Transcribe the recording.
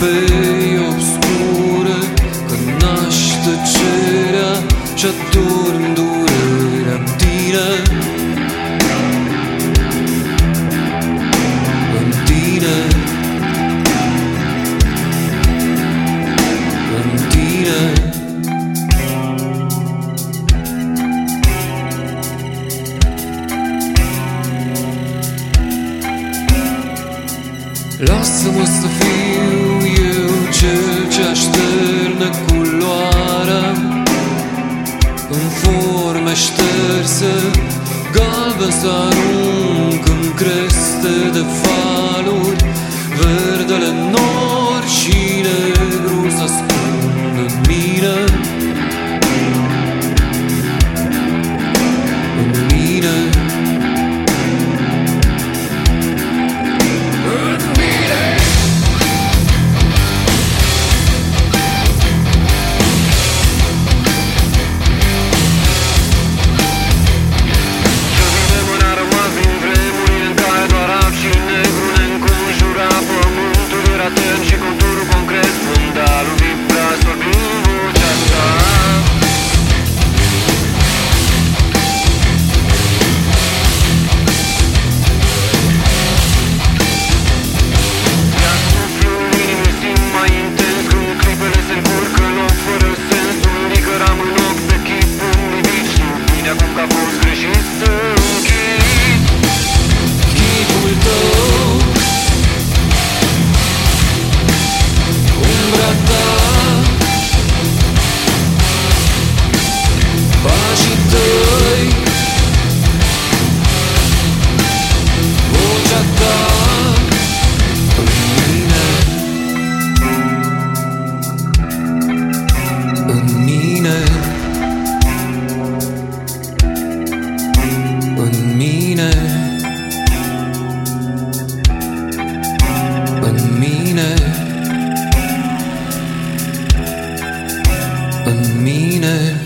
vei obscure, când naști tăcerea și adormi durerea-n tine, în tine, în tine. Lasă-mă să fiu eu cel ce așterne culoarea în forme șterse, galben să arunc în creste de valuri, verdele nori și negru să spun în mine, în mine. Și conturul concret fundalul vibra sorbind vocea ta. Ia suflul inimii simt mai intens când clipele se încurcă în loc fără sens. Un mică ram în ochi pe chipul nimic și bine acum că a fost greșit să închid chipul tău. Pașii tăi, vocea ta în mine, în mine, în mine, în mine, în mine.